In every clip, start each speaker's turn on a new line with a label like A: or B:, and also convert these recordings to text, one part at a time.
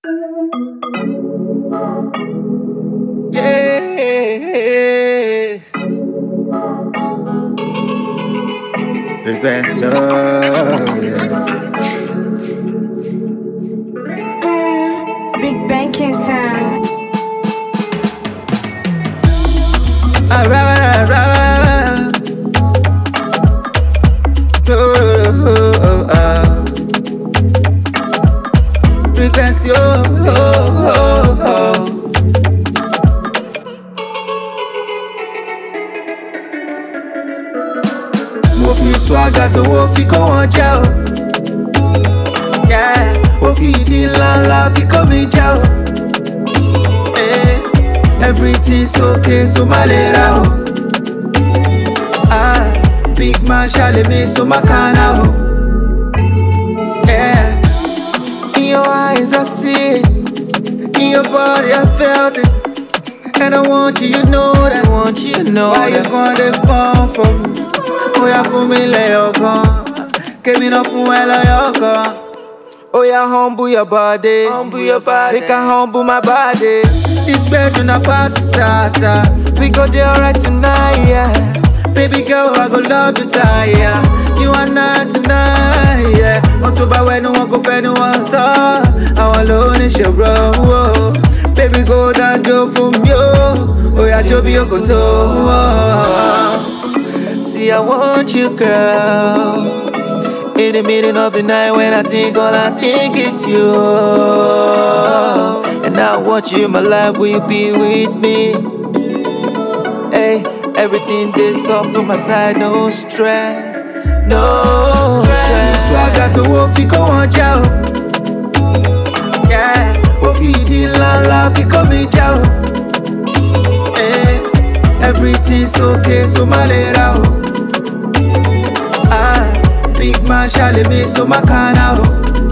A: Yeah. Big band stuff, yeah.
B: Big banking sound.
A: Frequency, mo fi swagger tó wọ́n fi kó wọn jẹ́ o. Mo fi ìdí ńláńlá fi kó mi jẹ́ o. Everything's okay, so má lè ra o. Big man ṣàlẹ̀ mi, so má kànáà o. In your eyes I see it, in your body I felt it. And I want you, you know that. Why you gonna fall for me? Oh yeah, fún mi lẹ́yọ̀kan, kémi náà fún ẹ lọ́yọ̀kan. Oh yeah, humble your body, make I humble my body. This bedroom a party starter, we go there alright tonight, yeah. Baby girl, I go love you tight, you are not tonight, yeah. On tó bá wẹ́nu wọn kò fẹ́nu wọn sọ, àwọn ló ní ṣòro. Baby go down jó fún mi o, oh yeah, jó bí òkòtó. See, I want you, girl. In the middle of the night when I think all I think is you. And I want you in my life, will you be with me? Hey, everything they soft on my side, no stress, no stress. Swagger tó wọ́n fi kó wọn jẹ́ o. Wọ́n fi ìdí ńláńlá fi kó mi jẹ́ o. Everything's okay, so má lè ra o. Big man ṣàlẹ̀ mi, so má kànáà o.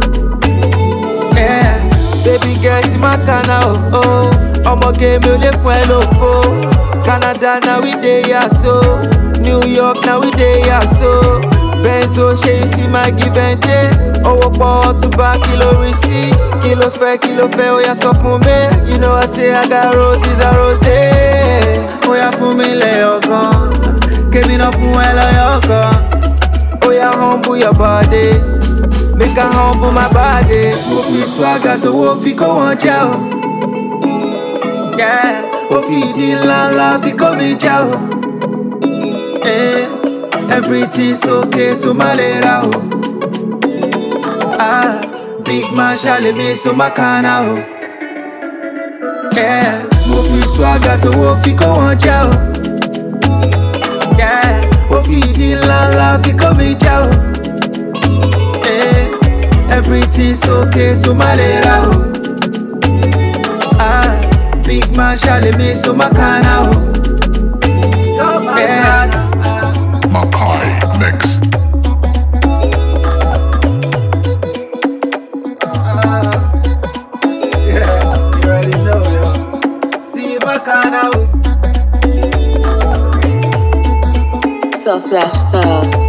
A: Baby girl, sí má kànáà o. Ọmọge mi ò lè fún ẹ lófo. Canada na we dey ya so. New York na we dey ya so. Benzo ṣe you see my give and take. Owó pọ̀ ọ̀tún bá kí ló rí sí. Kí ló fẹ́ ó yá sọ fún mi. You know I say I got roses and roses. Ó yá fún mi lẹ́yọ̀kan, kémi náà fún ẹ lọ́yọ̀kan. Oh yeah, humble your body, make I humble my body. Mo fi swagger tó wọ́n fi kó wọn jẹ́ o. Mo fi ìdí ńláńlá fi kó mi jẹ́ o. Everything's okay, so má lè ra o. Big man ṣàlẹ̀ mi, so má kànáà o. Mo fi swagger tó wọ́n fi kó wọn jẹ́ o. Mo fi ìdí ńláńlá fi kó mi jẹ́ o. Everything's okay, so má lè ra o. Big man ṣàlẹ̀ mi, so má kànáà o.
C: Makai Mix.
A: Yeah, you already know, yo. See my kànáà o.
B: Soft lifestyle.